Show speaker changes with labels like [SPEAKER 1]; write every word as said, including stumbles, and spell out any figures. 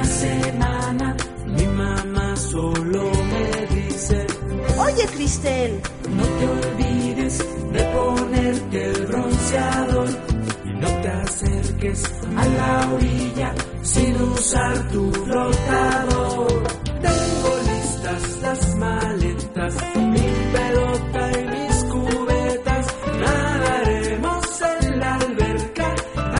[SPEAKER 1] semana mi mamá solo me dice:
[SPEAKER 2] Oye, Cristel,
[SPEAKER 1] no te olvides de ponerte el bronceador y no te acerques a la orilla sin usar tu flotador.